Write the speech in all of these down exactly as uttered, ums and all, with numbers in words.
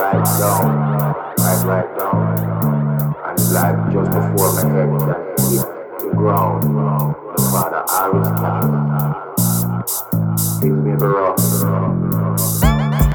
right down, right, right down. And like just before my head can hit the ground, the Father always catches. Things may be rough.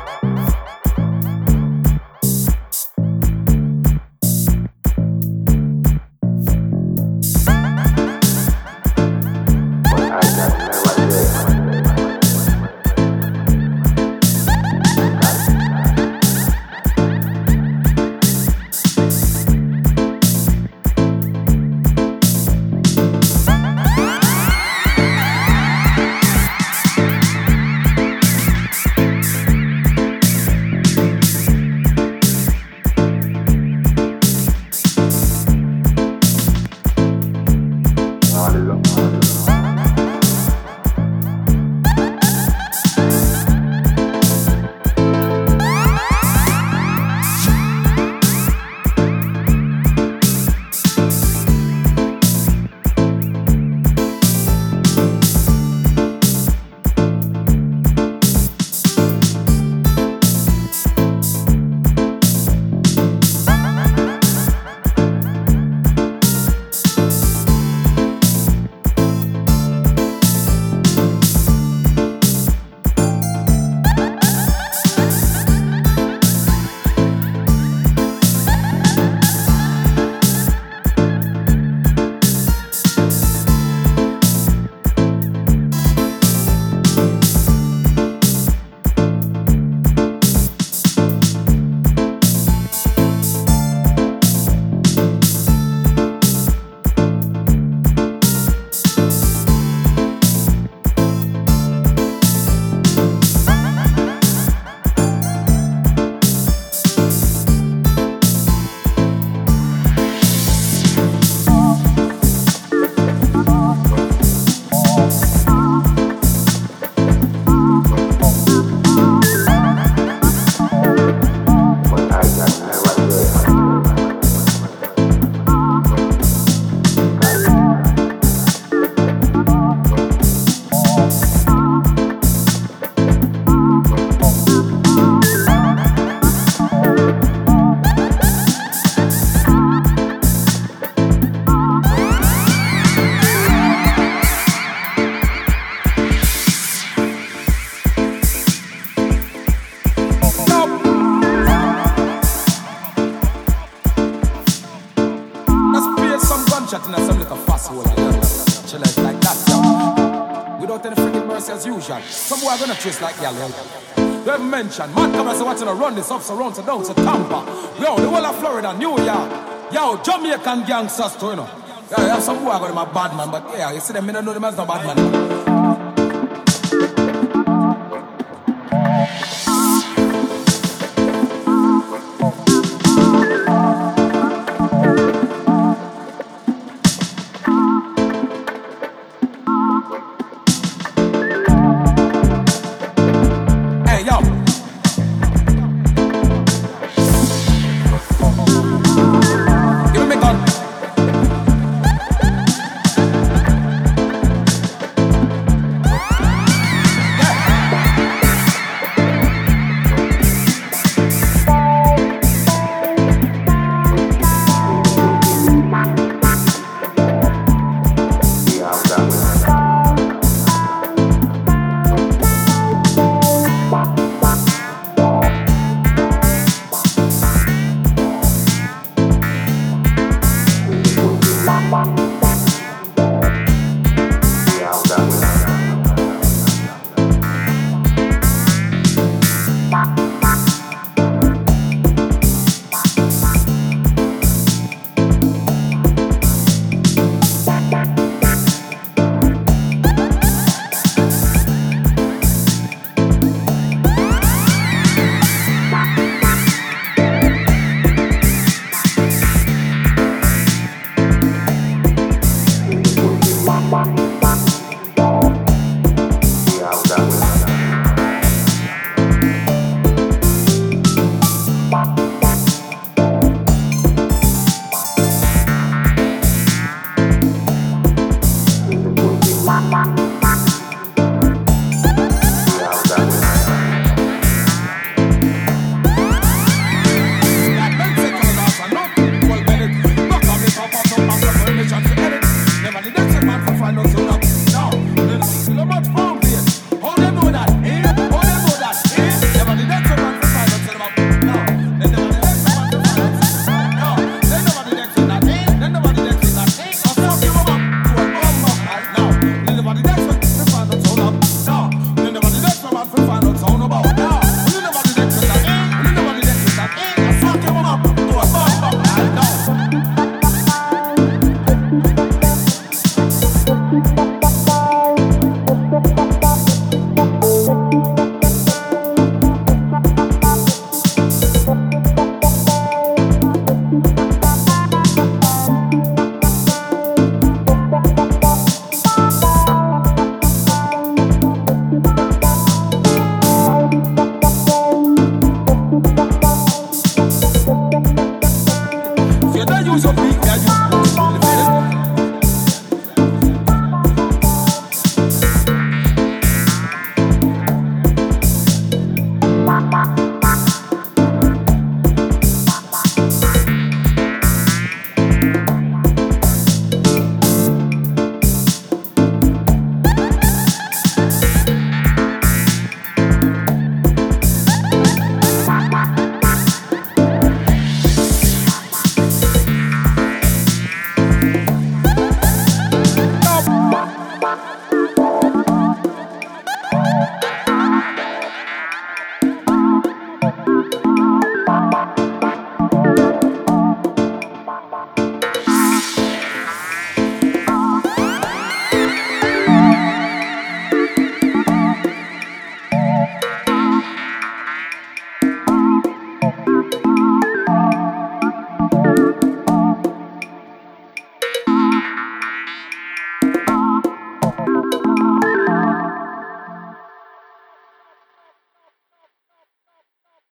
Just like y'all, they haven't mentioned, man, come and say watching to run this up, so round to down to Tampa. Yo, the whole of Florida, New York. Yo, Jamaican gangsters too, you know. Yeah, you have some boy got them a bad man, but yeah, you see them, me don't know them as no bad man. use your beat, me I use the feeling.